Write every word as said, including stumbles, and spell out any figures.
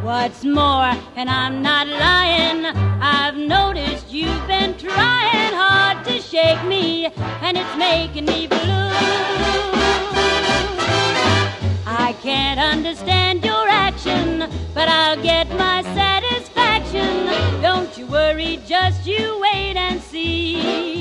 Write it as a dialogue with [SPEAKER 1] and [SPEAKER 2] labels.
[SPEAKER 1] What's more, and I'm not lying, I've noticed you've been trying hard to shake me, and it's making me blue. I can't understand your action, but I'll get my satisfaction. Don't you worry, just you wait and see.